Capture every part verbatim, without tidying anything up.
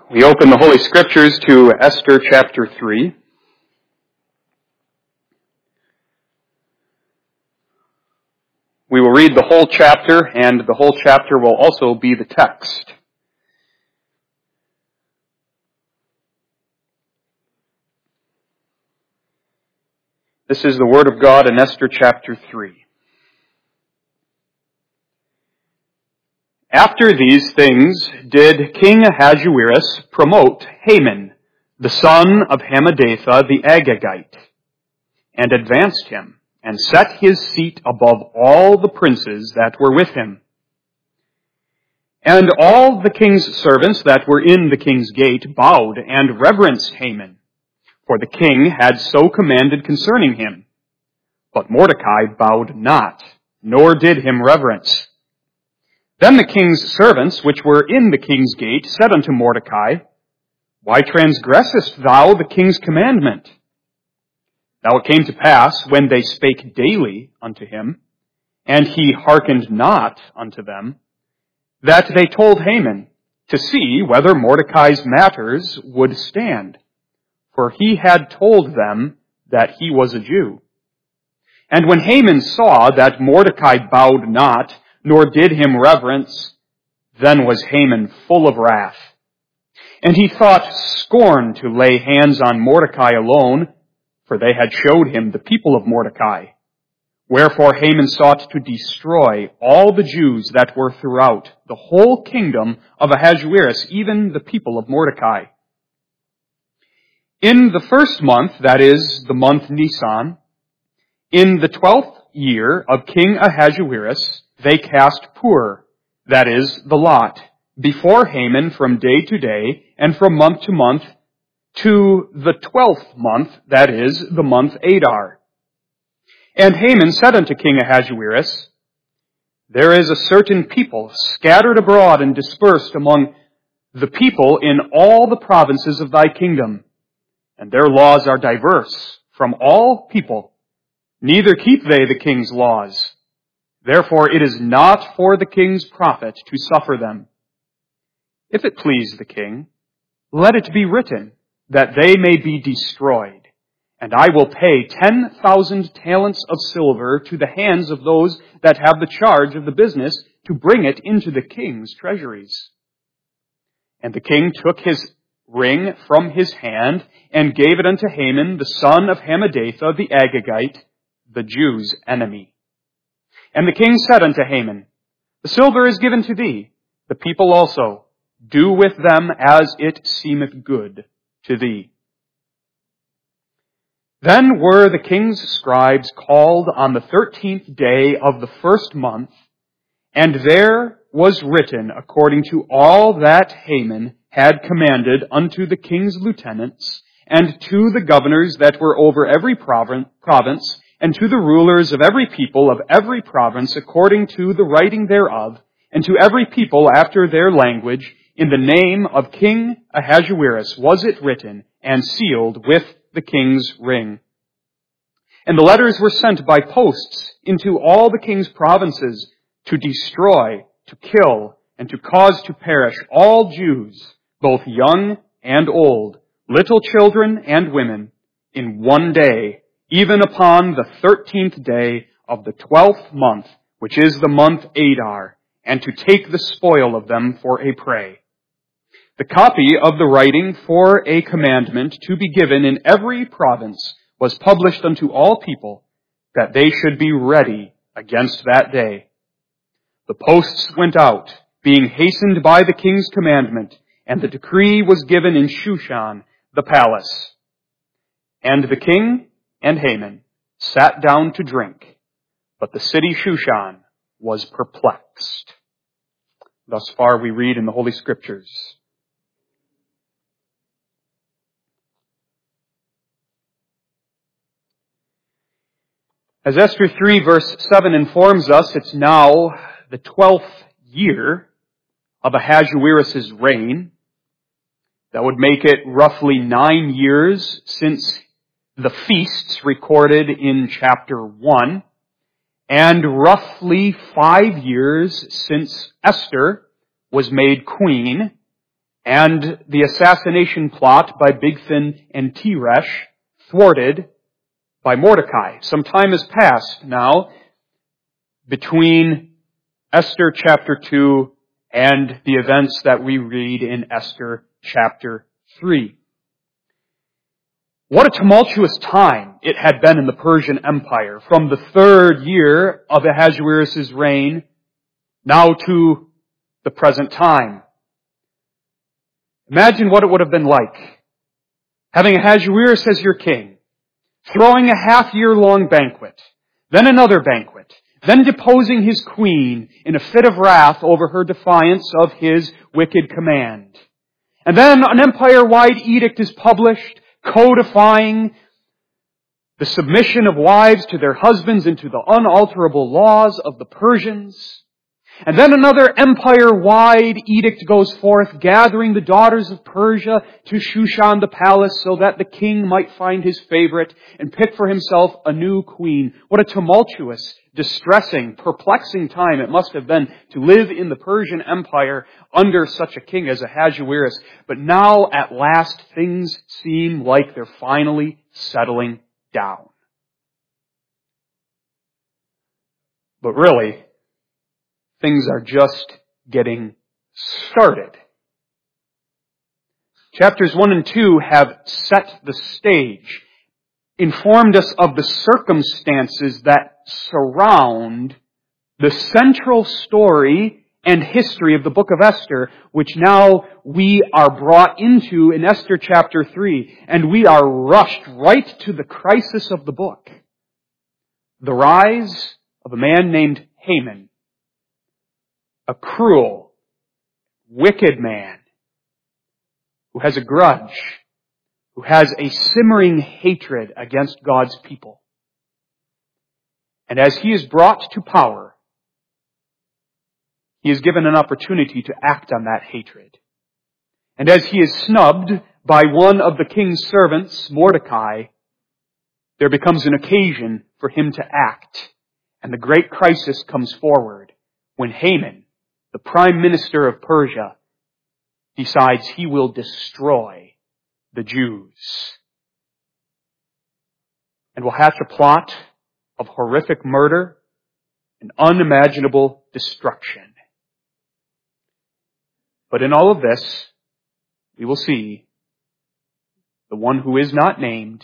We open the Holy Scriptures to Esther chapter three. We will read the whole chapter, and the whole chapter will also be the text. This is the Word of God in Esther chapter three. After these things did King Ahasuerus promote Haman, the son of Hammedatha the Agagite, and advanced him, and set his seat above all the princes that were with him. And all the king's servants that were in the king's gate bowed and reverenced Haman, for the king had so commanded concerning him. But Mordecai bowed not, nor did him reverence. Then the king's servants, which were in the king's gate, said unto Mordecai, Why transgressest thou the king's commandment? Now it came to pass, when they spake daily unto him, and he hearkened not unto them, that they told Haman to see whether Mordecai's matters would stand, for he had told them that he was a Jew. And when Haman saw that Mordecai bowed not, nor did him reverence, then was Haman full of wrath. And he thought scorn to lay hands on Mordecai alone, for they had showed him the people of Mordecai. Wherefore Haman sought to destroy all the Jews that were throughout the whole kingdom of Ahasuerus, even the people of Mordecai. In the first month, that is, the month Nisan, in the twelfth year of King Ahasuerus, they cast pur, that is, the lot, before Haman from day to day, and from month to month, to the twelfth month, that is, the month Adar. And Haman said unto King Ahasuerus, There is a certain people scattered abroad and dispersed among the people in all the provinces of thy kingdom, and their laws are diverse from all people, neither keep they the king's laws. Therefore it is not for the king's profit to suffer them. If it please the king, let it be written that they may be destroyed, and I will pay ten thousand talents of silver to the hands of those that have the charge of the business to bring it into the king's treasuries. And the king took his ring from his hand and gave it unto Haman, the son of Hammedatha the Agagite, the Jews' enemy. And the king said unto Haman, The silver is given to thee, the people also. Do with them as it seemeth good to thee. Then were the king's scribes called on the thirteenth day of the first month, and there was written according to all that Haman had commanded unto the king's lieutenants, and to the governors that were over every province, and to the rulers of every people of every province according to the writing thereof, and to every people after their language, in the name of King Ahasuerus was it written, and sealed with the king's ring. And the letters were sent by posts into all the king's provinces to destroy, to kill, and to cause to perish all Jews, both young and old, little children and women, in one day, even upon the thirteenth day of the twelfth month, which is the month Adar, and to take the spoil of them for a prey. The copy of the writing for a commandment to be given in every province was published unto all people, that they should be ready against that day. The posts went out, being hastened by the king's commandment, and the decree was given in Shushan, the palace. And the king and Haman sat down to drink, but the city Shushan was perplexed. Thus far we read in the Holy Scriptures. As Esther three verse seven informs us, it's now the twelfth year of Ahasuerus' reign. That would make it roughly nine years since the feasts recorded in chapter one, and roughly five years since Esther was made queen and the assassination plot by Bigthan and Teresh thwarted by Mordecai. Some time has passed now between Esther chapter two and the events that we read in Esther chapter three. What a tumultuous time it had been in the Persian Empire, from the third year of Ahasuerus' reign now to the present time. Imagine what it would have been like, having Ahasuerus as your king, throwing a half-year-long banquet, then another banquet, then deposing his queen in a fit of wrath over her defiance of his wicked command. And then an empire-wide edict is published, codifying the submission of wives to their husbands into the unalterable laws of the Persians. And then another empire-wide edict goes forth, gathering the daughters of Persia to Shushan the palace so that the king might find his favorite and pick for himself a new queen. What a tumultuous, distressing, perplexing time it must have been to live in the Persian Empire under such a king as Ahasuerus. But now, at last, things seem like they're finally settling down. But really, things are just getting started. Chapters one and two have set the stage, informed us of the circumstances that surround the central story and history of the book of Esther, which now we are brought into in Esther chapter three, and we are rushed right to the crisis of the book. The rise of a man named Haman, a cruel, wicked man who has a grudge, who has a simmering hatred against God's people. And as he is brought to power, he is given an opportunity to act on that hatred. And as he is snubbed by one of the king's servants, Mordecai, there becomes an occasion for him to act. And the great crisis comes forward when Haman, the prime minister of Persia, decides he will destroy the Jews and will hatch a plot of horrific murder and unimaginable destruction. But in all of this, we will see the one who is not named,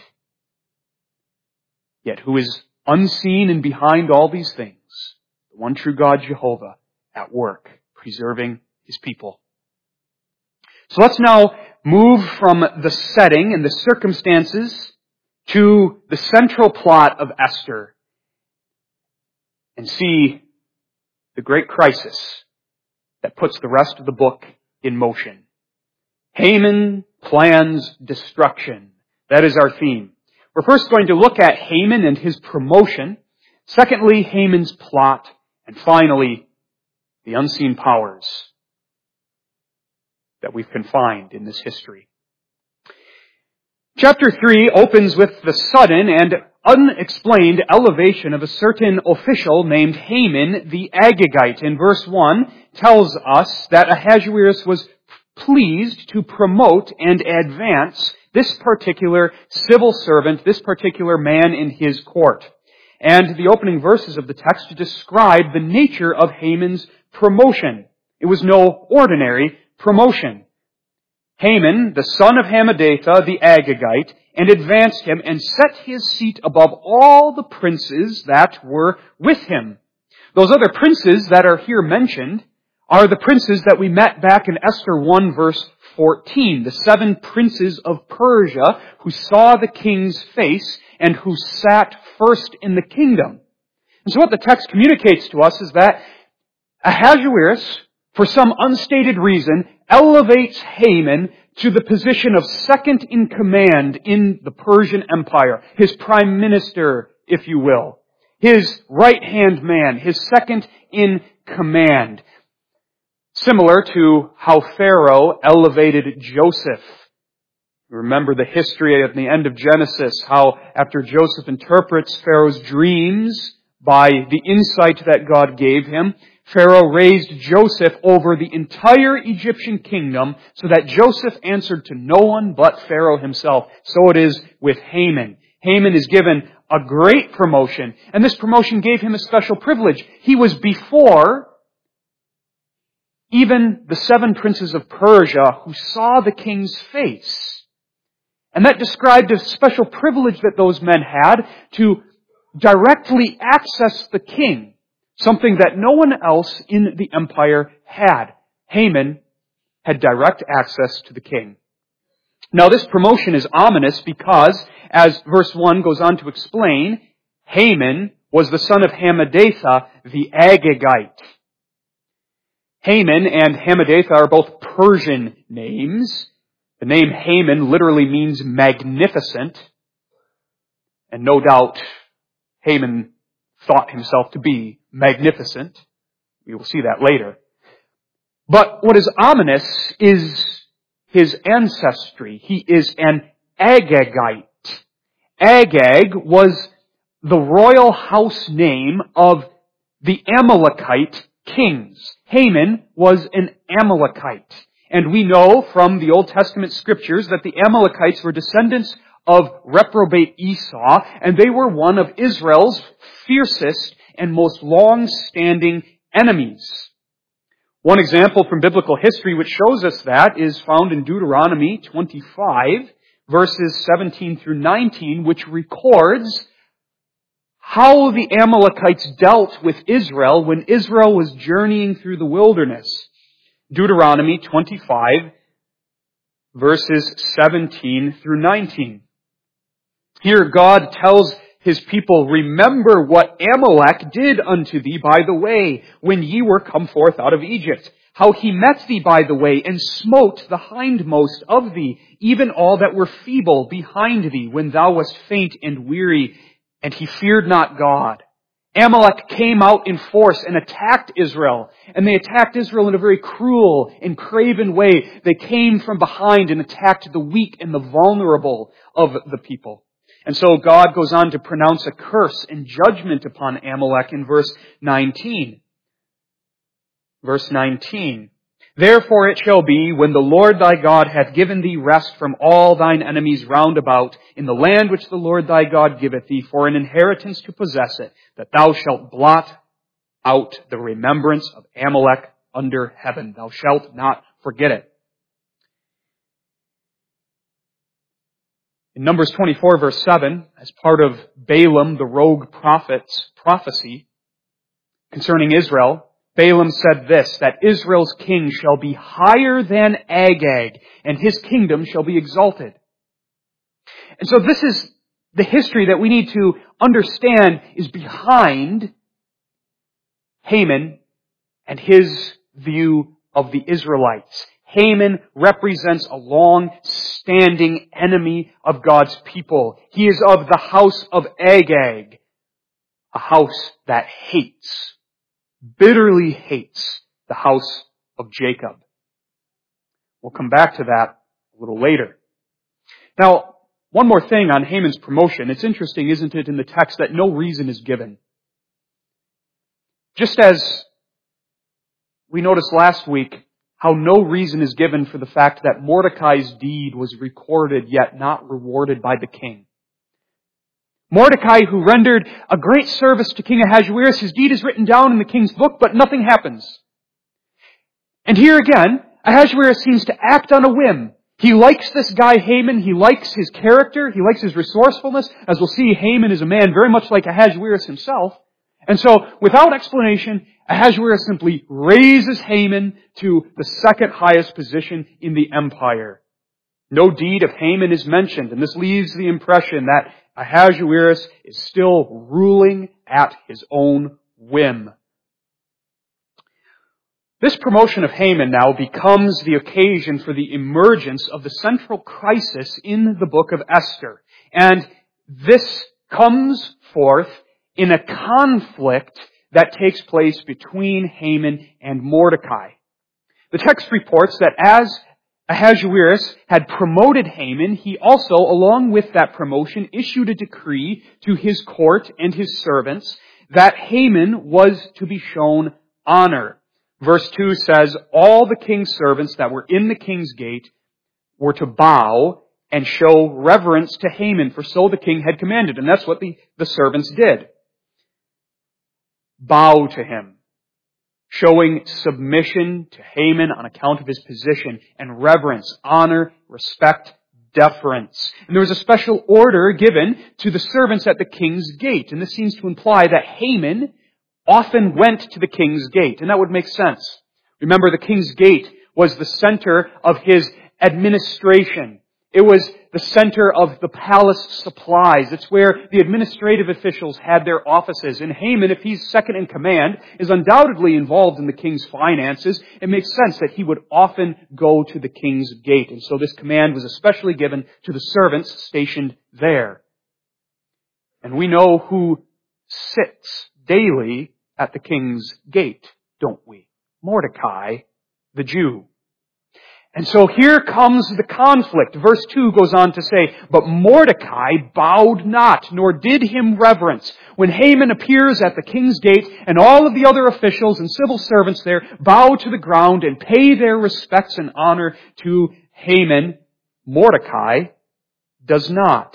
yet who is unseen and behind all these things, the one true God, Jehovah, at work, preserving his people. So let's now move from the setting and the circumstances to the central plot of Esther and see the great crisis that puts the rest of the book in motion. Haman plans destruction. That is our theme. We're first going to look at Haman and his promotion. Secondly, Haman's plot. And finally, the unseen powers that we've confined in this history. Chapter three opens with the sudden and unexplained elevation of a certain official named Haman the Agagite. In verse one tells us that Ahasuerus was pleased to promote and advance this particular civil servant, this particular man in his court. And the opening verses of the text describe the nature of Haman's promotion. It was no ordinary promotion. Haman, the son of Hammedatha the Agagite, and advanced him and set his seat above all the princes that were with him. Those other princes that are here mentioned are the princes that we met back in Esther one verse fourteen, the seven princes of Persia who saw the king's face and who sat first in the kingdom. And so what the text communicates to us is that Ahasuerus, for some unstated reason, elevates Haman to the position of second in command in the Persian Empire, his prime minister, if you will, his right-hand man, his second in command. Similar to how Pharaoh elevated Joseph. Remember the history at the end of Genesis, how after Joseph interprets Pharaoh's dreams by the insight that God gave him, Pharaoh raised Joseph over the entire Egyptian kingdom so that Joseph answered to no one but Pharaoh himself. So it is with Haman. Haman is given a great promotion, and this promotion gave him a special privilege. He was before even the seven princes of Persia who saw the king's face. And that described a special privilege that those men had to directly access the king, something that no one else in the empire had. Haman had direct access to the king. Now this promotion is ominous because, as verse one goes on to explain, Haman was the son of Hammedatha the Agagite. Haman and Hammedatha are both Persian names. The name Haman literally means magnificent, and no doubt Haman thought himself to be magnificent. We will see that later. But what is ominous is his ancestry. He is an Agagite. Agag was the royal house name of the Amalekite kings. Haman was an Amalekite. And we know from the Old Testament scriptures that the Amalekites were descendants of reprobate Esau, and they were one of Israel's fiercest and most long-standing enemies. One example from biblical history which shows us that is found in Deuteronomy twenty-five, verses seventeen through nineteen, which records how the Amalekites dealt with Israel when Israel was journeying through the wilderness. Deuteronomy twenty-five, verses seventeen through nineteen. Here God tells His people, "Remember what Amalek did unto thee by the way, when ye were come forth out of Egypt, how he met thee by the way, and smote the hindmost of thee, even all that were feeble behind thee, when thou wast faint and weary, and he feared not God." Amalek came out in force and attacked Israel, and they attacked Israel in a very cruel and craven way. They came from behind and attacked the weak and the vulnerable of the people. And so God goes on to pronounce a curse and judgment upon Amalek in verse nineteen. Verse nineteen. "Therefore it shall be, when the Lord thy God hath given thee rest from all thine enemies round about, in the land which the Lord thy God giveth thee for an inheritance to possess it, that thou shalt blot out the remembrance of Amalek under heaven. Thou shalt not forget it." In Numbers twenty-four, verse seven, as part of Balaam, the rogue prophet's prophecy concerning Israel, Balaam said this, that Israel's king shall be higher than Agag, and his kingdom shall be exalted. And so this is the history that we need to understand is behind Haman and his view of the Israelites. Haman represents a long-standing enemy of God's people. He is of the house of Agag, a house that hates, bitterly hates the house of Jacob. We'll come back to that a little later. Now, one more thing on Haman's promotion. It's interesting, isn't it, in the text that no reason is given. Just as we noticed last week, how no reason is given for the fact that Mordecai's deed was recorded yet not rewarded by the king. Mordecai, who rendered a great service to King Ahasuerus, his deed is written down in the king's book, but nothing happens. And here again, Ahasuerus seems to act on a whim. He likes this guy Haman, he likes his character, he likes his resourcefulness. As we'll see, Haman is a man very much like Ahasuerus himself. And so, without explanation, Ahasuerus simply raises Haman to the second highest position in the empire. No deed of Haman is mentioned, and this leaves the impression that Ahasuerus is still ruling at his own whim. This promotion of Haman now becomes the occasion for the emergence of the central crisis in the book of Esther. And this comes forth in a conflict that takes place between Haman and Mordecai. The text reports that as Ahasuerus had promoted Haman, he also, along with that promotion, issued a decree to his court and his servants that Haman was to be shown honor. Verse two says, all the king's servants that were in the king's gate were to bow and show reverence to Haman, for so the king had commanded. And that's what the, the servants did. Bow to him, showing submission to Haman on account of his position, and reverence, honor, respect, deference. And there was a special order given to the servants at the king's gate. And this seems to imply that Haman often went to the king's gate. And that would make sense. Remember, the king's gate was the center of his administration. It was the center of the palace supplies. It's where the administrative officials had their offices. And Haman, if he's second in command, is undoubtedly involved in the king's finances. It makes sense that he would often go to the king's gate. And so this command was especially given to the servants stationed there. And we know who sits daily at the king's gate, don't we? Mordecai, the Jew. And so here comes the conflict. Verse two goes on to say, but Mordecai bowed not, nor did him reverence. When Haman appears at the king's gate, and all of the other officials and civil servants there bow to the ground and pay their respects and honor to Haman, Mordecai does not.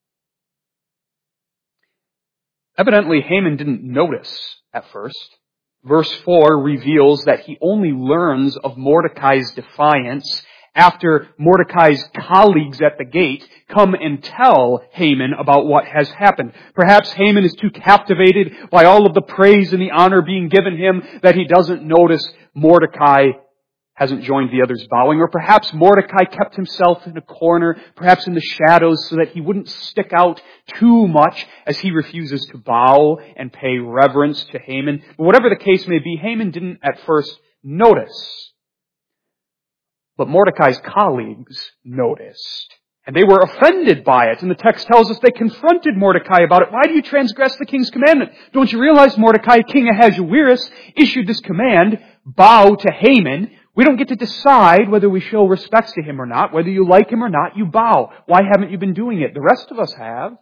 Evidently, Haman didn't notice at first. Verse four reveals that he only learns of Mordecai's defiance after Mordecai's colleagues at the gate come and tell Haman about what has happened. Perhaps Haman is too captivated by all of the praise and the honor being given him that he doesn't notice Mordecai hasn't joined the others bowing. Or perhaps Mordecai kept himself in a corner, perhaps in the shadows, so that he wouldn't stick out too much as he refuses to bow and pay reverence to Haman. But whatever the case may be, Haman didn't at first notice. But Mordecai's colleagues noticed. And they were offended by it. And the text tells us they confronted Mordecai about it. Why do you transgress the king's commandment? Don't you realize Mordecai, King Ahasuerus, issued this command, bow to Haman? We don't get to decide whether we show respects to him or not. Whether you like him or not, you bow. Why haven't you been doing it? The rest of us have.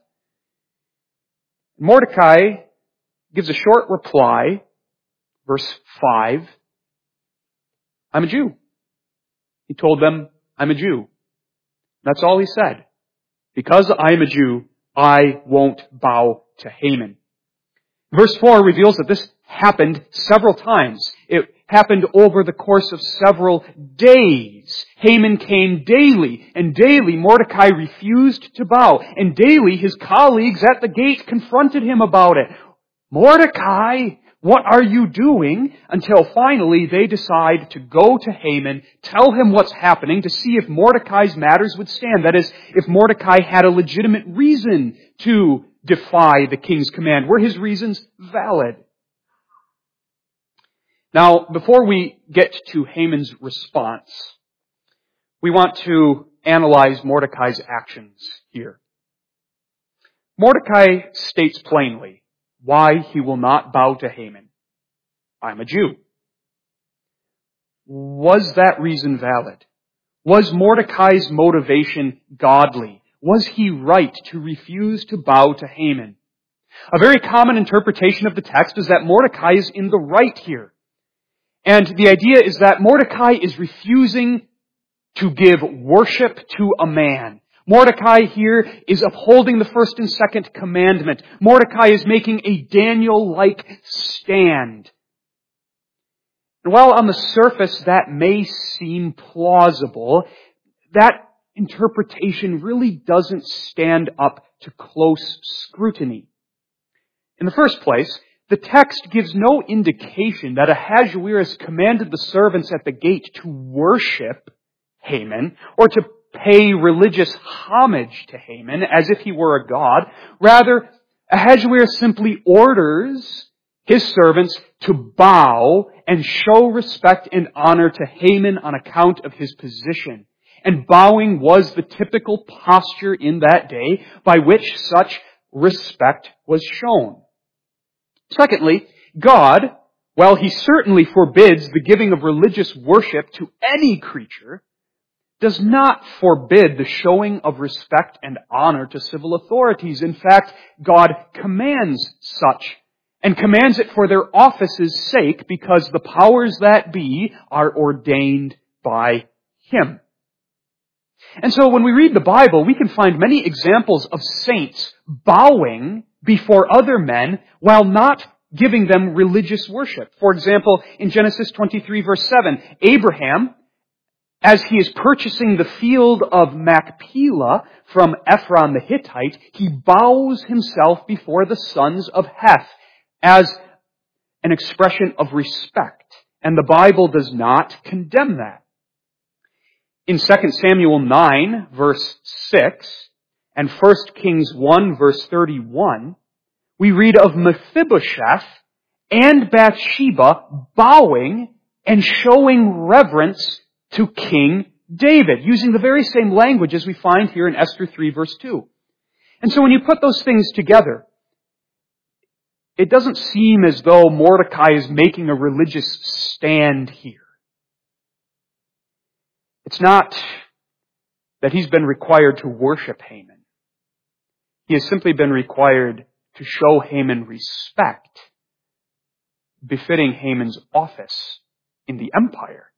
Mordecai gives a short reply. Verse five. I'm a Jew. He told them, I'm a Jew. That's all he said. Because I am a Jew, I won't bow to Haman. Verse four reveals that this happened several times. It happened over the course of several days. Haman came daily, and daily Mordecai refused to bow, and daily his colleagues at the gate confronted him about it. Mordecai, what are you doing? Until finally they decide to go to Haman, tell him what's happening, to see if Mordecai's matters would stand. That is, if Mordecai had a legitimate reason to defy the king's command. Were his reasons valid? Now, before we get to Haman's response, we want to analyze Mordecai's actions here. Mordecai states plainly why he will not bow to Haman. I'm a Jew. Was that reason valid? Was Mordecai's motivation godly? Was he right to refuse to bow to Haman? A very common interpretation of the text is that Mordecai is in the right here. And the idea is that Mordecai is refusing to give worship to a man. Mordecai here is upholding the first and second commandment. Mordecai is making a Daniel-like stand. And while on the surface that may seem plausible, that interpretation really doesn't stand up to close scrutiny. In the first place, the text gives no indication that Ahasuerus commanded the servants at the gate to worship Haman or to pay religious homage to Haman as if he were a god. Rather, Ahasuerus simply orders his servants to bow and show respect and honor to Haman on account of his position. And bowing was the typical posture in that day by which such respect was shown. Secondly, God, while He certainly forbids the giving of religious worship to any creature, does not forbid the showing of respect and honor to civil authorities. In fact, God commands such and commands it for their office's sake because the powers that be are ordained by him. And so when we read the Bible, we can find many examples of saints bowing before other men while not giving them religious worship. For example, in Genesis twenty-three verse seven, Abraham, as he is purchasing the field of Machpelah from Ephron the Hittite, he bows himself before the sons of Heth as an expression of respect. And the Bible does not condemn that. In Second Samuel nine, verse six, and First Kings one, verse thirty-one, we read of Mephibosheth and Bathsheba bowing and showing reverence to King David, using the very same language as we find here in Esther three, verse two. And so when you put those things together, it doesn't seem as though Mordecai is making a religious stand here. It's not that he's been required to worship Haman. He has simply been required to show Haman respect befitting Haman's office in the empire.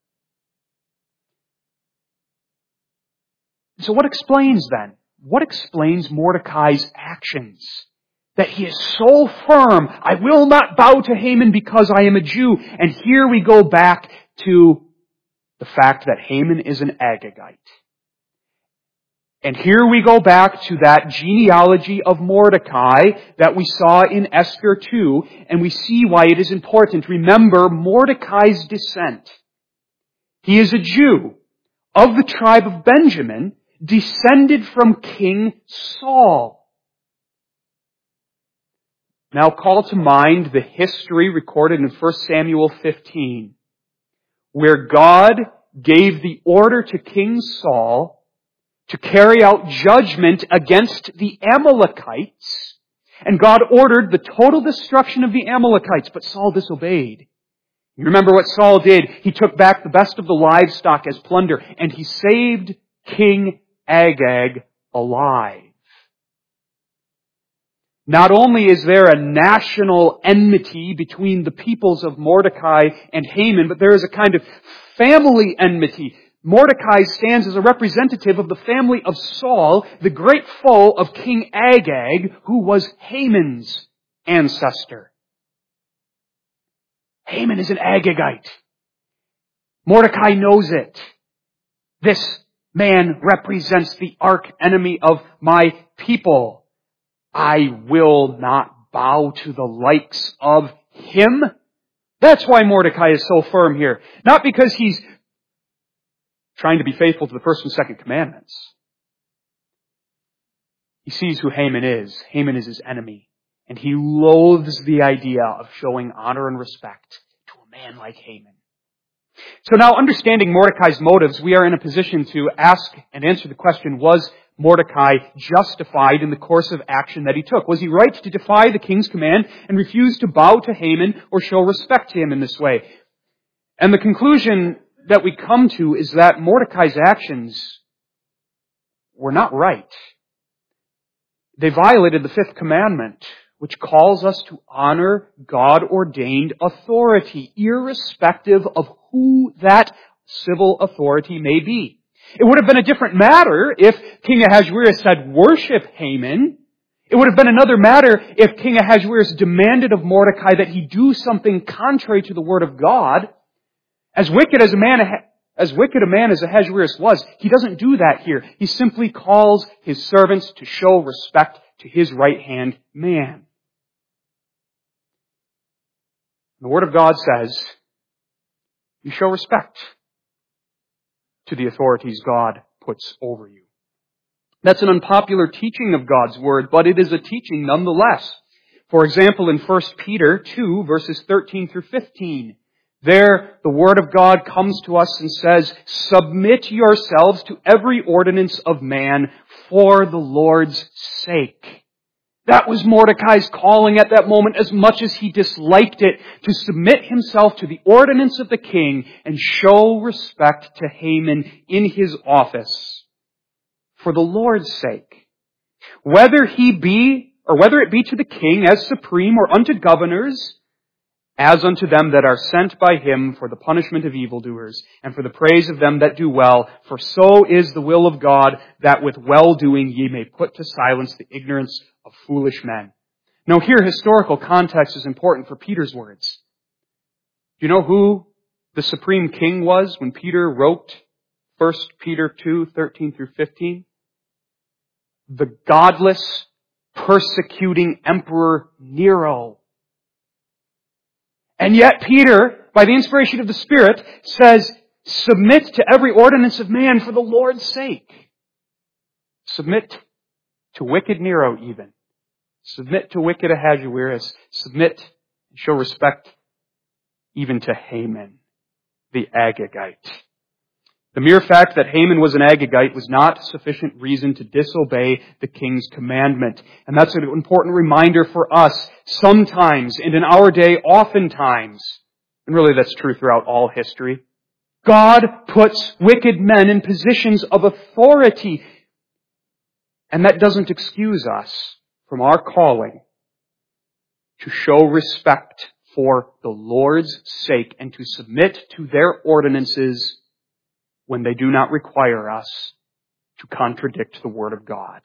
So what explains then? What explains Mordecai's actions? That he is so firm, I will not bow to Haman because I am a Jew. And here we go back to the fact that Haman is an Agagite. And here we go back to that genealogy of Mordecai that we saw in Esther two, and we see why it is important. Remember Mordecai's descent. He is a Jew of the tribe of Benjamin, descended from King Saul. Now call to mind the history recorded in First Samuel fifteen, where God gave the order to King Saul to carry out judgment against the Amalekites, and God ordered the total destruction of the Amalekites, but Saul disobeyed. You remember what Saul did? He took back the best of the livestock as plunder, and he saved King Agag alive. Not only is there a national enmity between the peoples of Mordecai and Haman, but there is a kind of family enmity. Mordecai stands as a representative of the family of Saul, the great foe of King Agag, who was Haman's ancestor. Haman is an Agagite. Mordecai knows it. This man represents the arch enemy of my people. I will not bow to the likes of him. That's why Mordecai is so firm here. Not because he's trying to be faithful to the first and second commandments. He sees who Haman is. Haman is his enemy. And he loathes the idea of showing honor and respect to a man like Haman. So now, understanding Mordecai's motives, we are in a position to ask and answer the question, was Mordecai justified in the course of action that he took? Was he right to defy the king's command and refuse to bow to Haman or show respect to him in this way? And the conclusion that we come to is that Mordecai's actions were not right. They violated the fifth commandment, which calls us to honor God-ordained authority, irrespective of who that civil authority may be. It would have been a different matter if King Ahasuerus had worshipped Haman. It would have been another matter if King Ahasuerus demanded of Mordecai that he do something contrary to the word of God. As wicked as a man, as wicked a man as Ahasuerus was, he doesn't do that here. He simply calls his servants to show respect to his right-hand man. The Word of God says, you show respect to the authorities God puts over you. That's an unpopular teaching of God's Word, but it is a teaching nonetheless. For example, in First Peter two, verses thirteen through fifteen, there the Word of God comes to us and says, submit yourselves to every ordinance of man for the Lord's sake. That was Mordecai's calling at that moment, as much as he disliked it, to submit himself to the ordinance of the king and show respect to Haman in his office for the Lord's sake. Whether he be or whether it be to the king as supreme, or unto governors, as unto them that are sent by him for the punishment of evildoers, and for the praise of them that do well. For so is the will of God, that with well-doing ye may put to silence the ignorance of foolish men. Now here, historical context is important for Peter's words. Do you know who the supreme king was when Peter wrote First Peter two, thirteen through fifteen? The godless, persecuting Emperor Nero. And yet Peter, by the inspiration of the Spirit, says, submit to every ordinance of man for the Lord's sake. Submit to wicked Nero even. Submit to wicked Ahasuerus. Submit and show respect even to Haman, the Agagite. The mere fact that Haman was an Agagite was not sufficient reason to disobey the king's commandment. And that's an important reminder for us sometimes, and in our day, oftentimes. And really that's true throughout all history. God puts wicked men in positions of authority. And that doesn't excuse us from our calling to show respect for the Lord's sake and to submit to their ordinances when they do not require us to contradict the Word of God.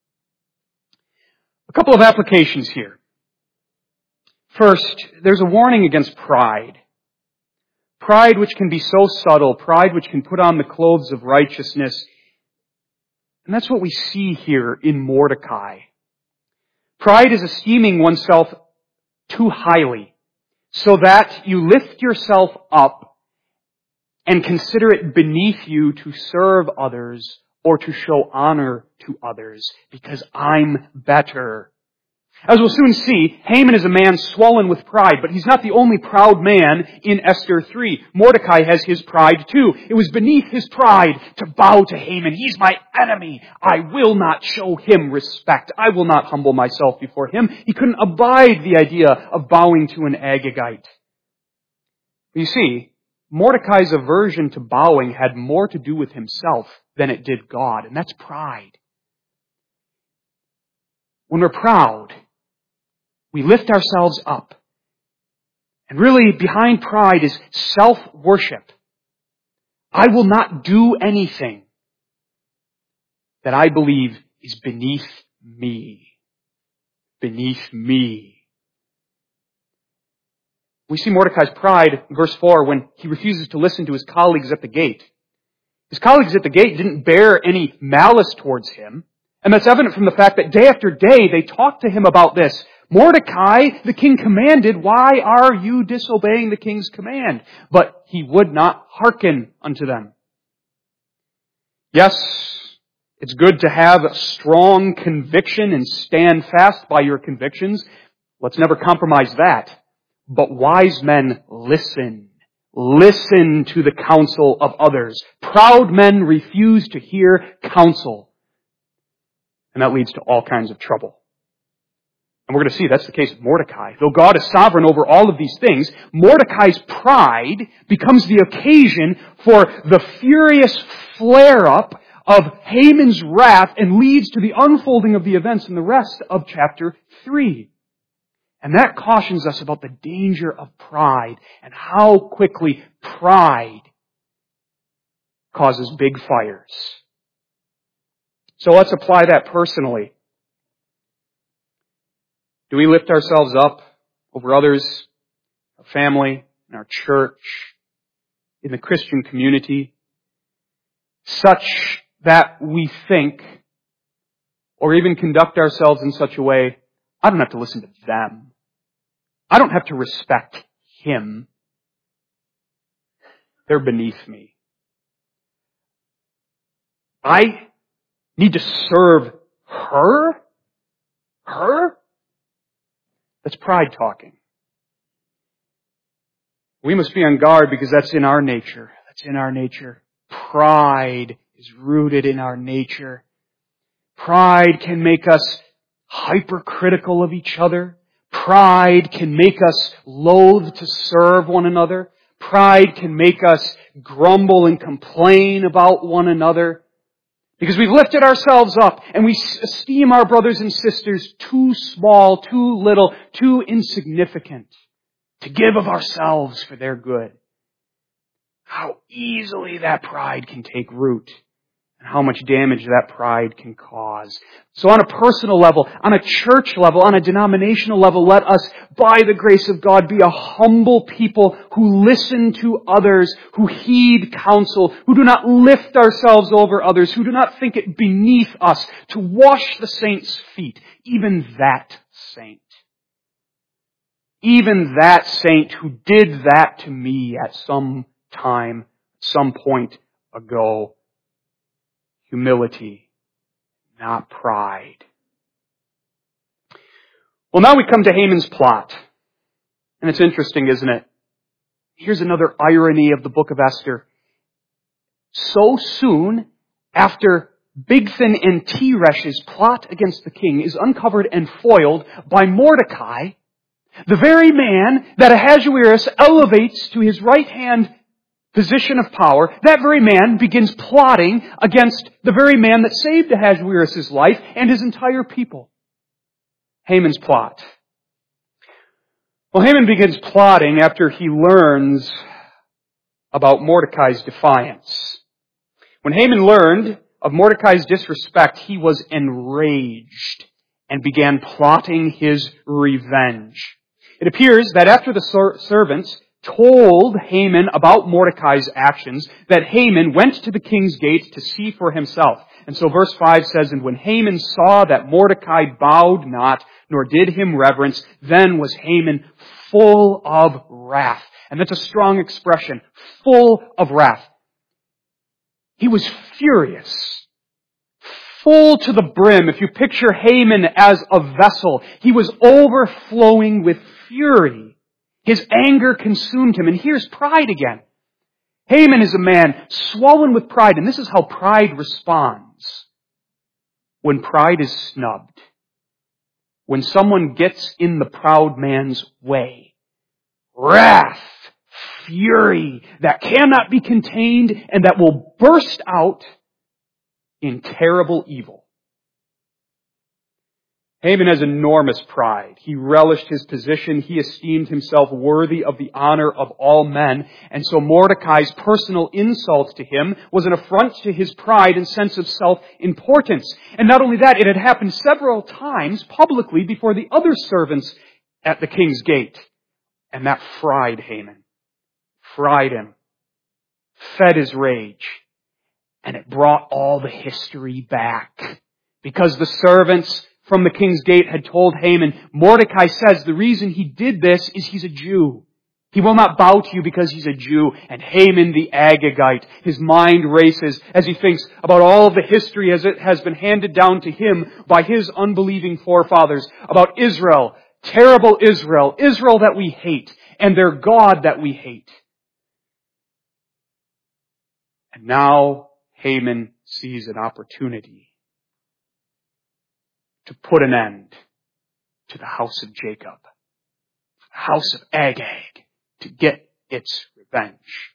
A couple of applications here. First, there's a warning against pride. Pride which can be so subtle, pride which can put on the clothes of righteousness. And that's what we see here in Mordecai. Pride is esteeming oneself too highly, so that you lift yourself up and consider it beneath you to serve others or to show honor to others because I'm better. As we'll soon see, Haman is a man swollen with pride, but he's not the only proud man in Esther three. Mordecai has his pride too. It was beneath his pride to bow to Haman. He's my enemy. I will not show him respect. I will not humble myself before him. He couldn't abide the idea of bowing to an Agagite. You see, Mordecai's aversion to bowing had more to do with himself than it did God, and that's pride. When we're proud, we lift ourselves up. And really, behind pride is self-worship. I will not do anything that I believe is beneath me. Beneath me. We see Mordecai's pride in verse four when he refuses to listen to his colleagues at the gate. His colleagues at the gate didn't bear any malice towards him. And that's evident from the fact that day after day they talked to him about this. Mordecai, the king commanded, why are you disobeying the king's command? But he would not hearken unto them. Yes, it's good to have a strong conviction and stand fast by your convictions. Let's never compromise that. But wise men listen. Listen to the counsel of others. Proud men refuse to hear counsel. And that leads to all kinds of trouble. And we're going to see that's the case with Mordecai. Though God is sovereign over all of these things, Mordecai's pride becomes the occasion for the furious flare-up of Haman's wrath and leads to the unfolding of the events in the rest of chapter three. And that cautions us about the danger of pride and how quickly pride causes big fires. So let's apply that personally. Do we lift ourselves up over others, our family, in our church, in the Christian community, such that we think or even conduct ourselves in such a way, I don't have to listen to them. I don't have to respect him. They're beneath me. I need to serve her? Her? That's pride talking. We must be on guard because that's in our nature. That's in our nature. Pride is rooted in our nature. Pride can make us hypercritical of each other. Pride can make us loath to serve one another. Pride can make us grumble and complain about one another. Because we've lifted ourselves up and we esteem our brothers and sisters too small, too little, too insignificant to give of ourselves for their good. How easily that pride can take root and how much damage that pride can cause. So on a personal level, on a church level, on a denominational level, let us, by the grace of God, be a humble people who listen to others, who heed counsel, who do not lift ourselves over others, who do not think it beneath us to wash the saints' feet, even that saint. Even that saint who did that to me at some time, some point ago. Humility, not pride. Well, now we come to Haman's plot. And it's interesting, isn't it? Here's another irony of the book of Esther. So soon after Bigthan and Teresh's plot against the king is uncovered and foiled by Mordecai, the very man that Ahasuerus elevates to his right-hand position of power, that very man begins plotting against the very man that saved Ahasuerus' life and his entire people. Haman's plot. Well, Haman begins plotting after he learns about Mordecai's defiance. When Haman learned of Mordecai's disrespect, he was enraged and began plotting his revenge. It appears that after the ser- servants told Haman about Mordecai's actions, that Haman went to the king's gate to see for himself. And so verse five says, "And when Haman saw that Mordecai bowed not, nor did him reverence, then was Haman full of wrath." And that's a strong expression, full of wrath. He was furious, full to the brim. If you picture Haman as a vessel, he was overflowing with fury. His anger consumed him. And here's pride again. Haman is a man swollen with pride, and this is how pride responds. When pride is snubbed. When someone gets in the proud man's way. Wrath, fury that cannot be contained and that will burst out in terrible evil. Haman has enormous pride. He relished his position. He esteemed himself worthy of the honor of all men. And so Mordecai's personal insult to him was an affront to his pride and sense of self-importance. And not only that, it had happened several times publicly before the other servants at the king's gate. And that fried Haman. Fried him. Fed his rage. And it brought all the history back. Because the servants from the king's gate had told Haman, Mordecai says the reason he did this is he's a Jew. He will not bow to you because he's a Jew. And Haman the Agagite, his mind races as he thinks about all of the history as it has been handed down to him by his unbelieving forefathers about Israel, terrible Israel, Israel that we hate, and their God that we hate. And now Haman sees an opportunity to put an end to the house of Jacob, the house of Agag, to get its revenge.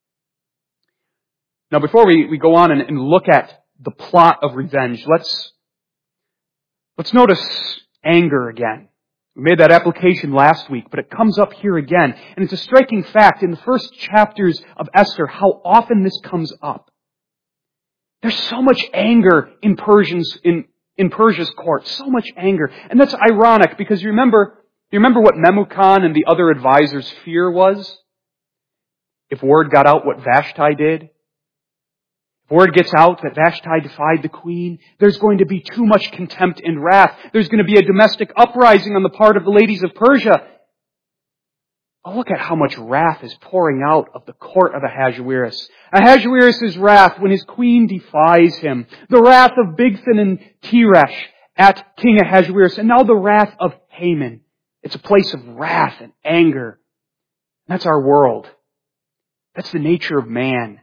Now before we, we go on and, and look at the plot of revenge, let's, let's notice anger again. We made that application last week, but it comes up here again. And it's a striking fact in the first chapters of Esther how often this comes up. There's so much anger in Persians, in In Persia's court, so much anger. And that's ironic because you remember, you remember what Memucan and the other advisors' fear was? If word got out what Vashti did, if word gets out that Vashti defied the queen, there's going to be too much contempt and wrath. There's going to be a domestic uprising on the part of the ladies of Persia. Oh, look at how much wrath is pouring out of the court of Ahasuerus. Ahasuerus' wrath when his queen defies him. The wrath of Bigthan and Teresh at King Ahasuerus. And now the wrath of Haman. It's a place of wrath and anger. That's our world. That's the nature of man.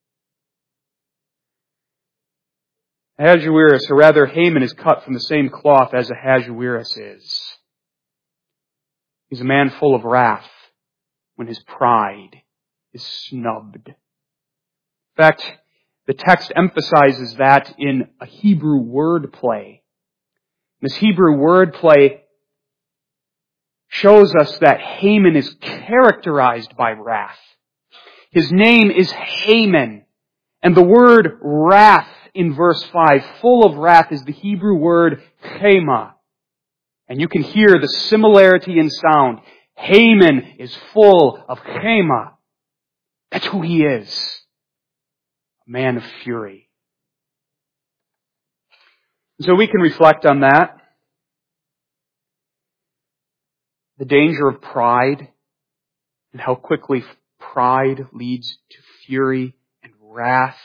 Ahasuerus, or rather Haman, is cut from the same cloth as Ahasuerus is. He's a man full of wrath when his pride is snubbed. In fact, The text emphasizes that in a Hebrew wordplay. This Hebrew wordplay shows us that Haman is characterized by wrath. His name is Haman, and the word wrath in verse five, full of wrath, is the Hebrew word chema. And you can hear the similarity in sound. Haman is full of chema. That's who he is. A man of fury. So we can reflect on that. The danger of pride and how quickly pride leads to fury and wrath.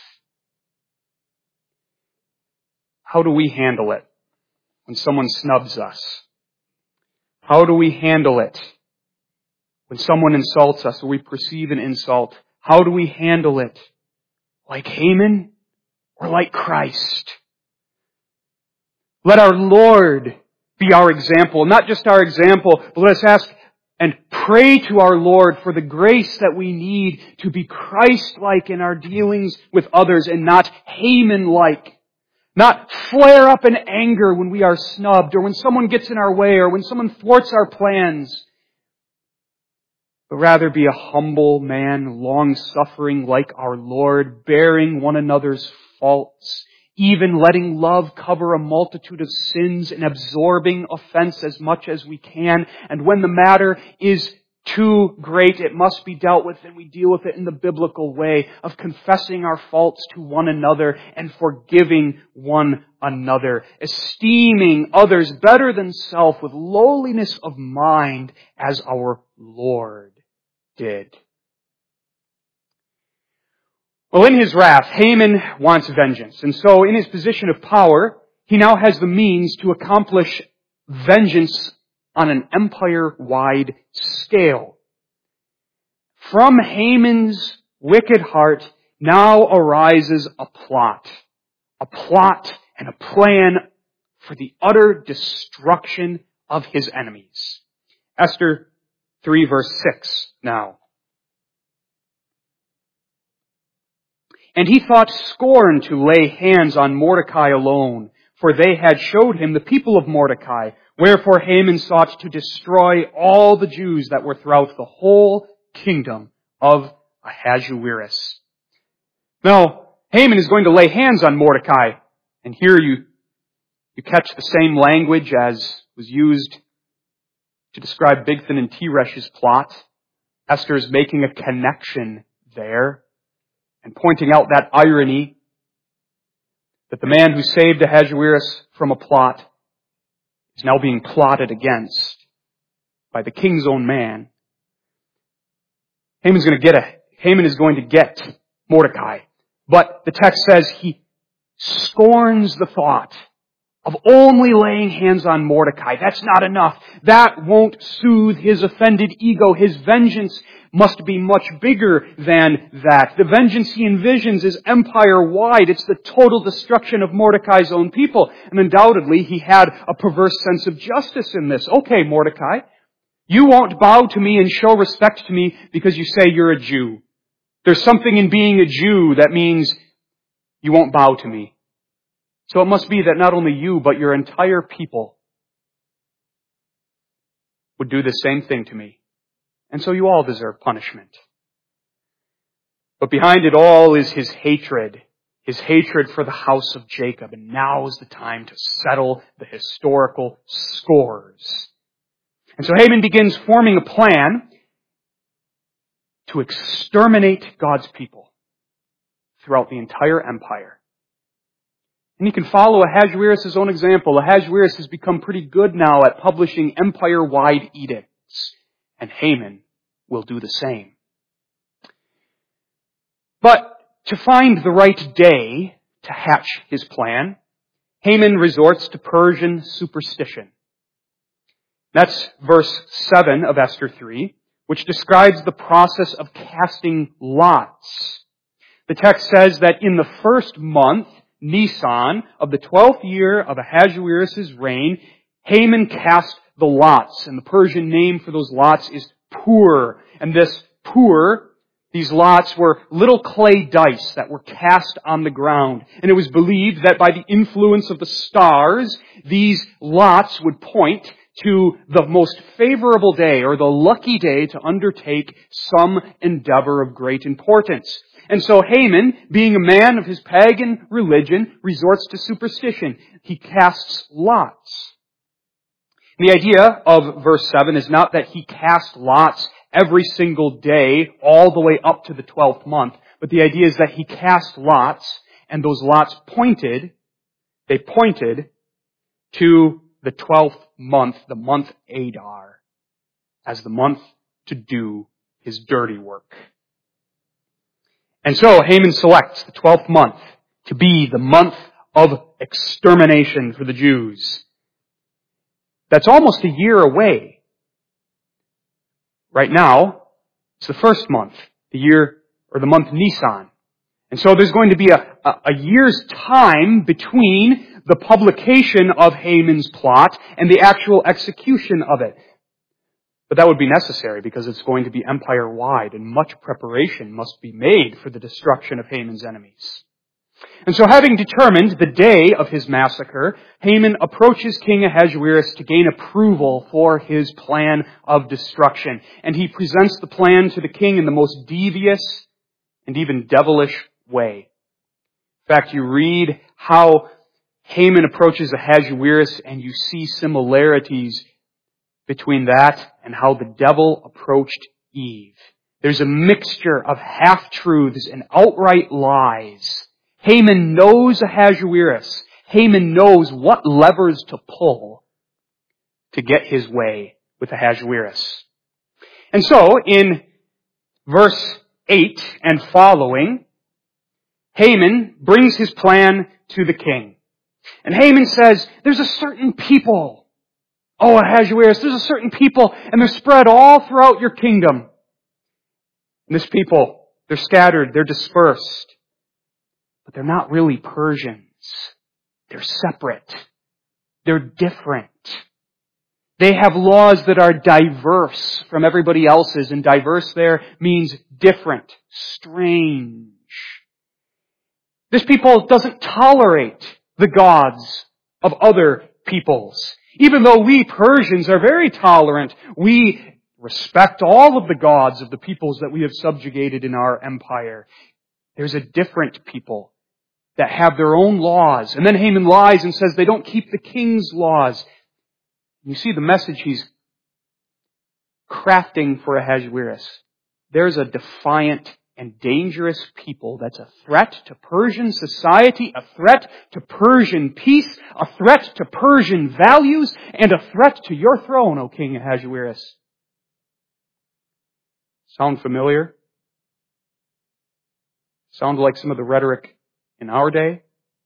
How do we handle it when someone snubs us? How do we handle it when someone insults us or we perceive an insult? How do we handle it? Like Haman or like Christ? Let our Lord be our example. Not just our example, but let us ask and pray to our Lord for the grace that we need to be Christ-like in our dealings with others and not Haman-like. Not flare up in anger when we are snubbed or when someone gets in our way or when someone thwarts our plans. But rather be a humble man, long-suffering like our Lord, bearing one another's faults, even letting love cover a multitude of sins and absorbing offense as much as we can. And when the matter is too great, it must be dealt with, and we deal with it in the biblical way of confessing our faults to one another and forgiving one another, esteeming others better than self with lowliness of mind as our Lord did. Well, in his wrath, Haman wants vengeance. And so in his position of power, he now has the means to accomplish vengeance on an empire-wide scale. From Haman's wicked heart now arises a plot. A plot and a plan for the utter destruction of his enemies. Esther three verse six now. And he thought scorn to lay hands on Mordecai alone, for they had showed him the people of Mordecai. Wherefore Haman sought to destroy all the Jews that were throughout the whole kingdom of Ahasuerus. Now, Haman is going to lay hands on Mordecai. And here you, you catch the same language as was used to describe Bigthan and Teresh's plot. Esther is making a connection there and pointing out that irony that the man who saved Ahasuerus from a plot is now being plotted against by the king's own man. Haman's going to get a, Haman is going to get Mordecai. But the text says he scorns the thought of only laying hands on Mordecai. That's not enough. That won't soothe his offended ego. His vengeance must be much bigger than that. The vengeance he envisions is empire-wide. It's the total destruction of Mordecai's own people. And undoubtedly, he had a perverse sense of justice in this. Okay, Mordecai, you won't bow to me and show respect to me because you say you're a Jew. There's something in being a Jew that means you won't bow to me. So it must be that not only you, but your entire people would do the same thing to me. And so you all deserve punishment. But behind it all is his hatred, his hatred for the house of Jacob. And now is the time to settle the historical scores. And so Haman begins forming a plan to exterminate God's people throughout the entire empire. And you can follow Ahasuerus' own example. Ahasuerus has become pretty good now at publishing empire-wide edicts. And Haman will do the same. But to find the right day to hatch his plan, Haman resorts to Persian superstition. That's verse seven of Esther three, which describes the process of casting lots. The text says that in the first month, Nisan, of the twelfth year of Ahasuerus' reign, Haman cast the lots. And the Persian name for those lots is Pur. And this Pur These lots were little clay dice that were cast on the ground. And it was believed that by the influence of the stars, these lots would point to the most favorable day or the lucky day to undertake some endeavor of great importance. And so Haman, being a man of his pagan religion, resorts to superstition. He casts lots. The idea of verse seven is not that he cast lots every single day all the way up to the twelfth month, but the idea is that he cast lots, and those lots pointed, they pointed to the twelfth month, the month Adar, as the month to do his dirty work. And so Haman selects the twelfth month to be the month of extermination for the Jews. That's almost a year away. Right now, it's the first month, the year, or the month Nisan. And so there's going to be a, a, a year's time between the publication of Haman's plot and the actual execution of it. But that would be necessary because it's going to be empire-wide, and much preparation must be made for the destruction of Haman's enemies. And so having determined the day of his massacre, Haman approaches King Ahasuerus to gain approval for his plan of destruction. And he presents the plan to the king in the most devious and even devilish way. In fact, you read how Haman approaches Ahasuerus and you see similarities between that and how the devil approached Eve. There's a mixture of half-truths and outright lies. Haman knows Ahasuerus. Haman knows what levers to pull to get his way with Ahasuerus. And so, in verse eight and following, Haman brings his plan to the king. And Haman says, there's a certain people. Oh, Ahasuerus, there's a certain people, and they're spread all throughout your kingdom. And this people, they're scattered, they're dispersed. But they're not really Persians. They're separate. They're different. They have laws that are diverse from everybody else's, and diverse there means different, strange. This people doesn't tolerate the gods of other peoples. Even though we Persians are very tolerant, we respect all of the gods of the peoples that we have subjugated in our empire. There's a different people that have their own laws. And then Haman lies and says they don't keep the king's laws. You see the message he's crafting for Ahasuerus. There's a defiant and dangerous people that's a threat to Persian society, a threat to Persian peace, a threat to Persian values, and a threat to your throne, O King Ahasuerus. Sound familiar? Sound like some of the rhetoric in our day?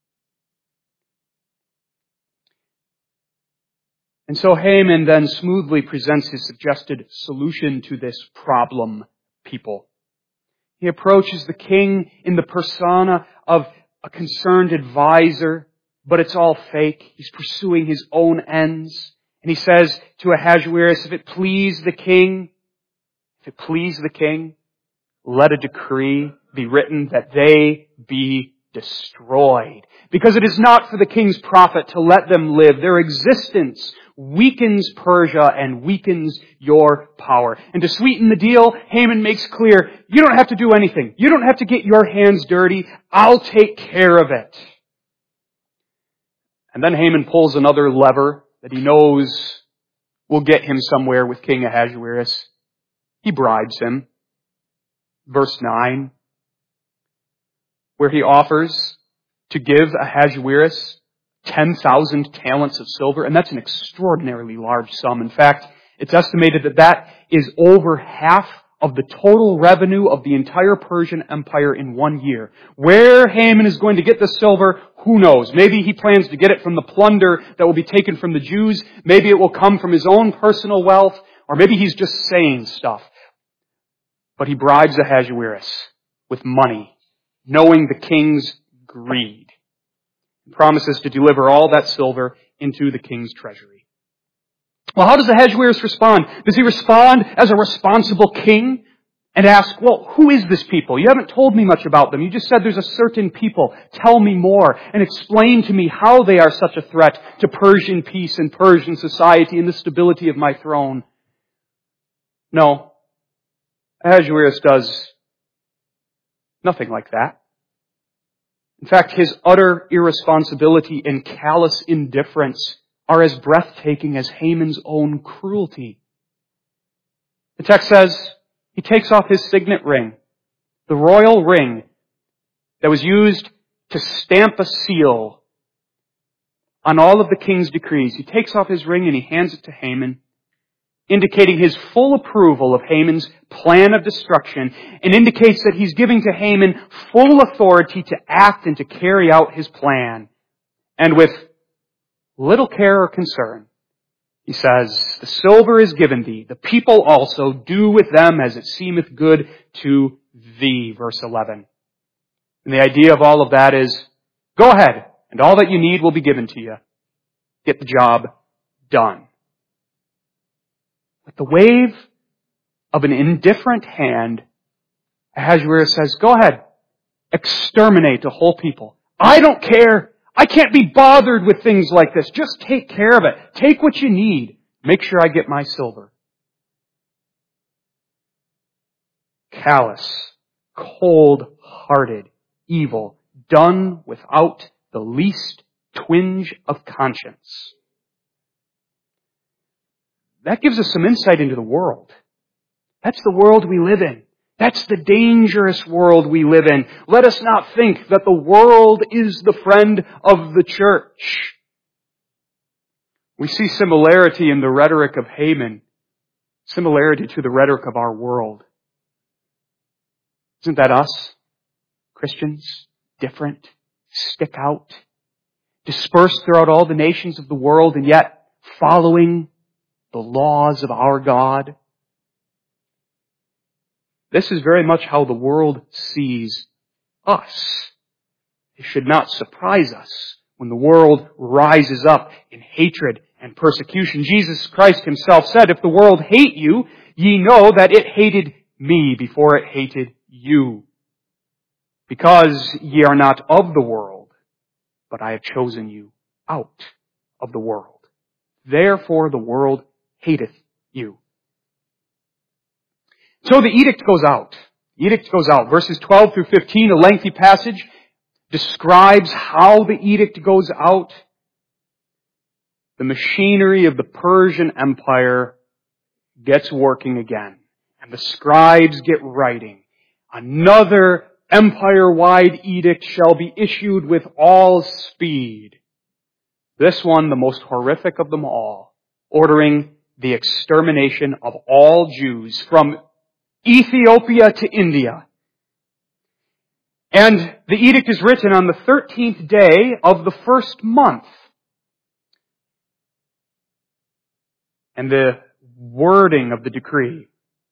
And so Haman then smoothly presents his suggested solution to this problem people. He approaches the king in the persona of a concerned advisor, but it's all fake. He's pursuing his own ends. And he says to Ahasuerus, if it please the king, if it please the king, let a decree be written that they be destroyed. Because it is not for the king's profit to let them live. Their existence weakens Persia and weakens your power. And to sweeten the deal, Haman makes clear, you don't have to do anything. You don't have to get your hands dirty. I'll take care of it. And then Haman pulls another lever that he knows will get him somewhere with King Ahasuerus. He bribes him. Verse nine, where he offers to give Ahasuerus ten thousand talents of silver, and that's an extraordinarily large sum. In fact, it's estimated that that is over half of the total revenue of the entire Persian Empire in one year. Where Haman is going to get the silver, who knows? Maybe he plans to get it from the plunder that will be taken from the Jews. Maybe it will come from his own personal wealth, or maybe he's just saying stuff. But he bribes Ahasuerus with money, knowing the king's greed. He promises to deliver all that silver into the king's treasury. Well, how does Ahasuerus respond? Does he respond as a responsible king? and ask, well, who is this people? You haven't told me much about them. You just said there's a certain people. Tell me more and explain to me how they are such a threat to Persian peace and Persian society and the stability of my throne. No. Ahasuerus does nothing like that. In fact, his utter irresponsibility and callous indifference are as breathtaking as Haman's own cruelty. The text says he takes off his signet ring, the royal ring that was used to stamp a seal on all of the king's decrees. He takes off his ring and he hands it to Haman, indicating his full approval of Haman's plan of destruction, and indicates that he's giving to Haman full authority to act and to carry out his plan. And with little care or concern, he says, the silver is given thee, the people also, do with them as it seemeth good to thee. Verse eleven. And the idea of all of that is, go ahead, and all that you need will be given to you. Get the job done. With the wave of an indifferent hand, Ahasuerus says, go ahead, exterminate the whole people. I don't care. I can't be bothered with things like this. Just take care of it. Take what you need. Make sure I get my silver. Callous, cold-hearted, evil, done without the least twinge of conscience. That gives us some insight into the world. That's the world we live in. That's the dangerous world we live in. Let us not think that the world is the friend of the church. We see similarity in the rhetoric of Haman, similarity to the rhetoric of our world. Isn't that us? Christians, different, stick out, dispersed throughout all the nations of the world, and yet following the laws of our God. This is very much how the world sees us. It should not surprise us when the world rises up in hatred and persecution. Jesus Christ himself said, if the world hate you, ye know that it hated me before it hated you. Because ye are not of the world, but I have chosen you out of the world. Therefore the world hateth you. So the edict goes out. The edict goes out. Verses twelve through fifteen, a lengthy passage, describes how the edict goes out. The machinery of the Persian Empire gets working again. And the scribes get writing. Another empire-wide edict shall be issued with all speed. This one, the most horrific of them all, ordering the extermination of all Jews from Ethiopia to India. And the edict is written on the thirteenth day of the first month. And the wording of the decree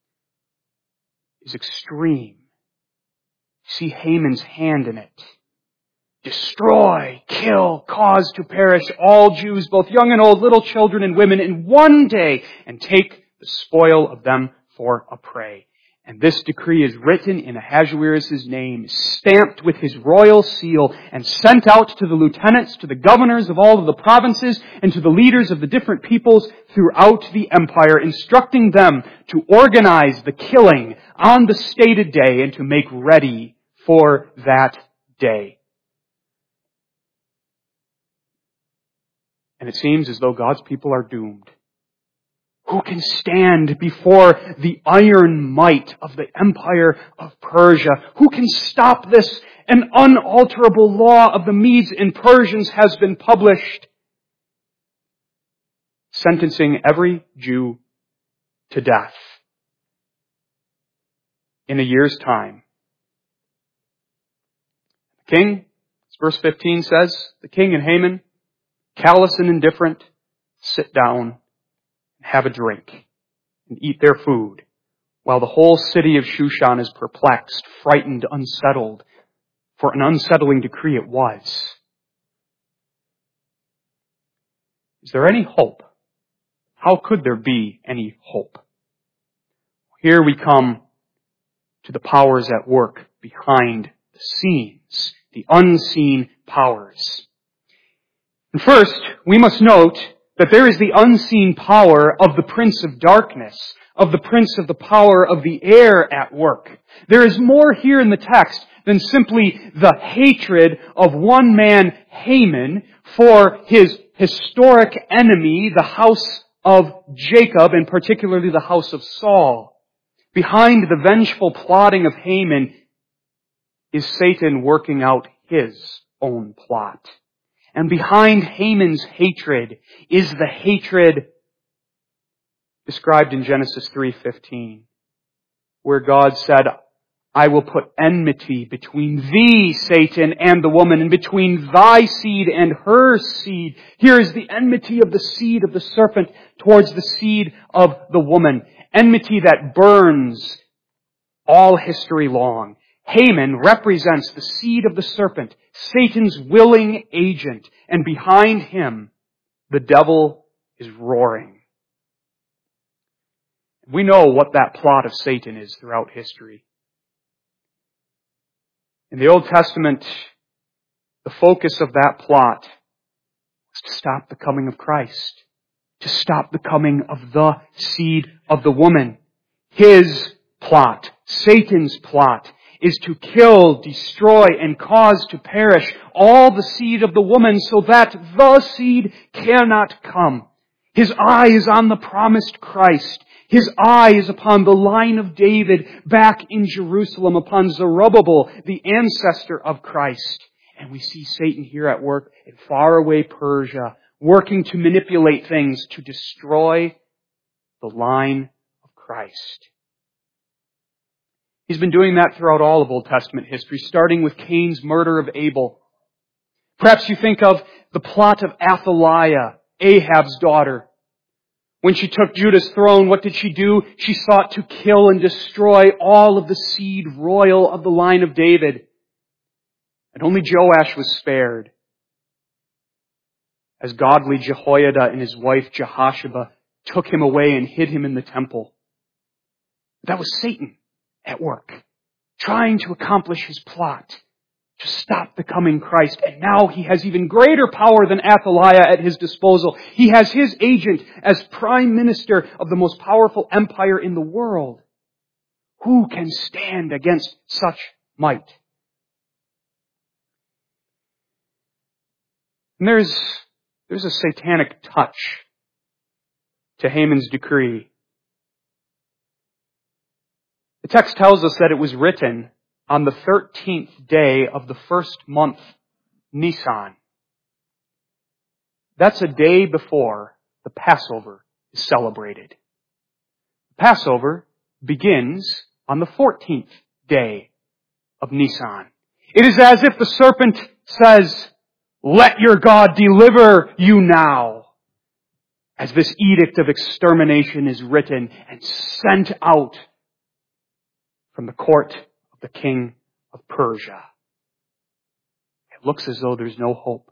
is extreme. You see Haman's hand in it. Destroy, kill, cause to perish all Jews, both young and old, little children and women, in one day, and take the spoil of them for a prey. And this decree is written in Ahasuerus' name, stamped with his royal seal, and sent out to the lieutenants, to the governors of all of the provinces, and to the leaders of the different peoples throughout the empire, instructing them to organize the killing on the stated day and to make ready for that day. And it seems as though God's people are doomed. Who can stand before the iron might of the empire of Persia? Who can stop this? An unalterable law of the Medes and Persians has been published, sentencing every Jew to death in a year's time. The king, as verse fifteen says, the king and Haman, callous and indifferent, sit down, have a drink, and eat their food, while the whole city of Shushan is perplexed, frightened, unsettled, for an unsettling decree it was. Is there any hope? How could there be any hope? Here we come to the powers at work behind the scenes, the unseen powers. And first, we must note that there is the unseen power of the prince of darkness, of the prince of the power of the air at work. There is more here in the text than simply the hatred of one man, Haman, for his historic enemy, the house of Jacob, and particularly the house of Saul. Behind the vengeful plotting of Haman is Satan working out his own plot. And behind Haman's hatred is the hatred described in Genesis three fifteen, where God said, I will put enmity between thee, Satan, and the woman, and between thy seed and her seed. Here is the enmity of the seed of the serpent towards the seed of the woman. Enmity that burns all history long. Haman represents the seed of the serpent, Satan's willing agent, and behind him, the devil is roaring. We know what that plot of Satan is throughout history. In the Old Testament, the focus of that plot was to stop the coming of Christ, to stop the coming of the seed of the woman. His plot, Satan's plot, is to kill, destroy, and cause to perish all the seed of the woman so that the seed cannot come. His eye is on the promised Christ. His eye is upon the line of David back in Jerusalem, upon Zerubbabel, the ancestor of Christ. And we see Satan here at work in faraway Persia, working to manipulate things to destroy the line of Christ. He's been doing that throughout all of Old Testament history, starting with Cain's murder of Abel. Perhaps you think of the plot of Athaliah, Ahab's daughter. When she took Judah's throne, what did she do? She sought to kill and destroy all of the seed royal of the line of David. And only Joash was spared, as godly Jehoiada and his wife Jehoshaphat took him away and hid him in the temple. That was Satan at work, trying to accomplish his plot to stop the coming Christ. And now he has even greater power than Athaliah at his disposal. He has his agent as prime minister of the most powerful empire in the world. Who can stand against such might? And there's, there's a satanic touch to Haman's decree. The text tells us that it was written on the thirteenth day of the first month, Nisan. That's a day before the Passover is celebrated. Passover begins on the fourteenth day of Nisan. It is as if the serpent says, let your God deliver you now, as this edict of extermination is written and sent out from the court of the king of Persia. It looks as though there's no hope.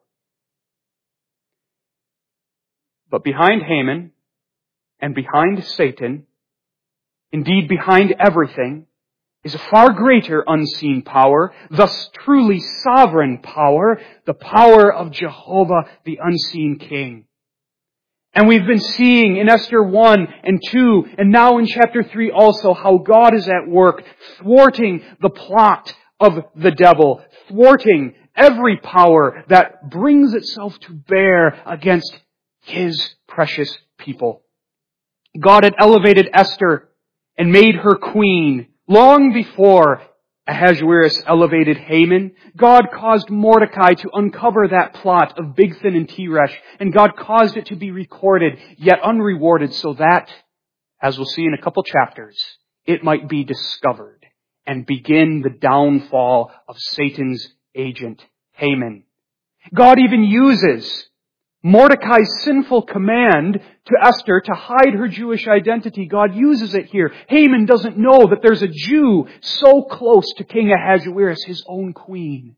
But behind Haman and behind Satan, indeed behind everything, is a far greater unseen power, thus truly sovereign power, the power of Jehovah, the unseen King. And we've been seeing in Esther one and two, and now in chapter three also, how God is at work, thwarting the plot of the devil, thwarting every power that brings itself to bear against His precious people. God had elevated Esther and made her queen long before Ahasuerus elevated Haman. God caused Mordecai to uncover that plot of Bigthan and Teresh, and God caused it to be recorded, yet unrewarded, so that, as we'll see in a couple chapters, it might be discovered and begin the downfall of Satan's agent, Haman. God even uses Mordecai's sinful command to Esther to hide her Jewish identity. God uses it here. Haman doesn't know that there's a Jew so close to King Ahasuerus, his own queen.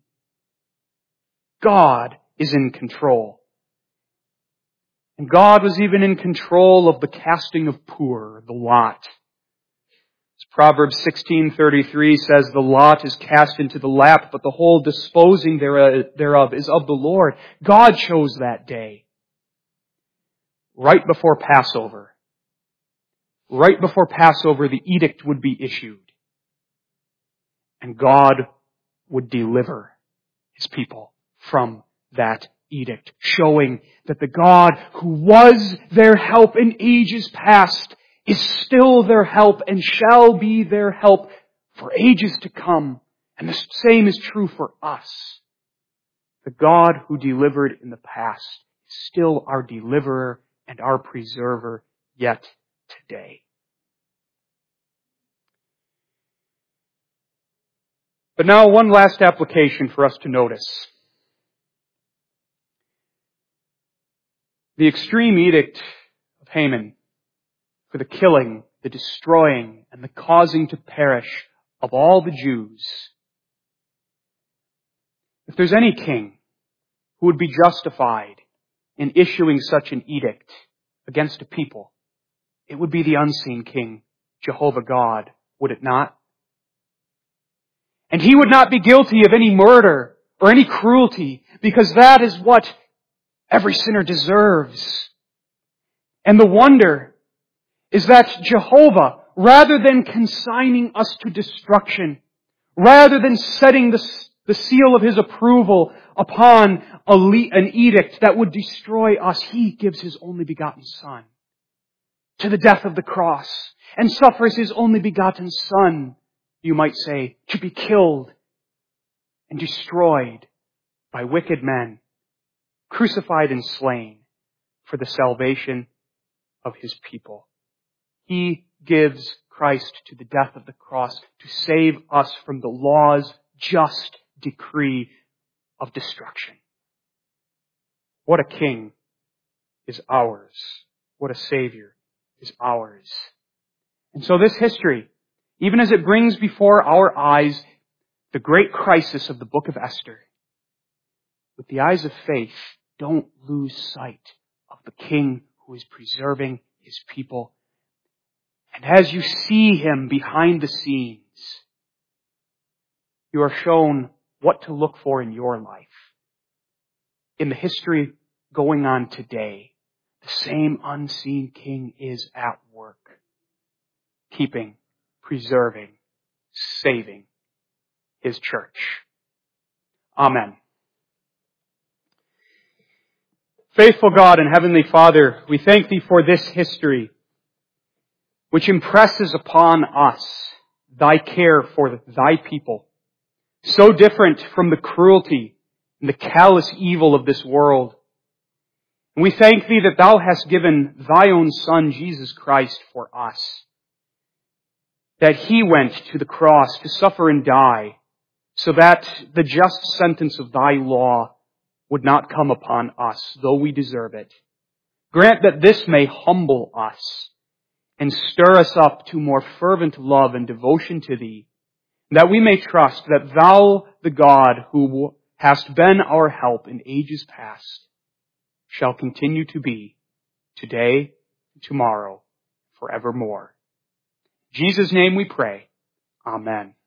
God is in control. And God was even in control of the casting of Pur, the lot. Proverbs sixteen thirty-three says, the lot is cast into the lap, but the whole disposing thereof is of the Lord. God chose that day. Right before Passover. Right before Passover, the edict would be issued. And God would deliver His people from that edict, showing that the God who was their help in ages past is still their help and shall be their help for ages to come. And the same is true for us. The God who delivered in the past is still our deliverer and our preserver yet today. But now one last application for us to notice. The extreme edict of Haman for the killing, the destroying, and the causing to perish of all the Jews. If there's any king who would be justified in issuing such an edict against a people, it would be the unseen king, Jehovah God, would it not? And He would not be guilty of any murder or any cruelty, because that is what every sinner deserves. And the wonder is that Jehovah, rather than consigning us to destruction, rather than setting the, the seal of His approval upon a, an edict that would destroy us, He gives His only begotten Son to the death of the cross and suffers His only begotten Son, you might say, to be killed and destroyed by wicked men, crucified and slain for the salvation of His people. He gives Christ to the death of the cross to save us from the law's just decree of destruction. What a king is ours. What a Savior is ours. And so this history, even as it brings before our eyes the great crisis of the book of Esther, with the eyes of faith, don't lose sight of the King who is preserving His people. And as you see Him behind the scenes, you are shown what to look for in your life. In the history going on today, the same unseen King is at work, keeping, preserving, saving His church. Amen. Faithful God and Heavenly Father, we thank Thee for this history, which impresses upon us Thy care for Thy people, so different from the cruelty and the callous evil of this world. And we thank Thee that Thou hast given Thy own Son, Jesus Christ, for us, that He went to the cross to suffer and die, so that the just sentence of Thy law would not come upon us, though we deserve it. Grant that this may humble us and stir us up to more fervent love and devotion to Thee, that we may trust that Thou, the God who hast been our help in ages past, shall continue to be today, tomorrow, forevermore. In Jesus' name we pray. Amen.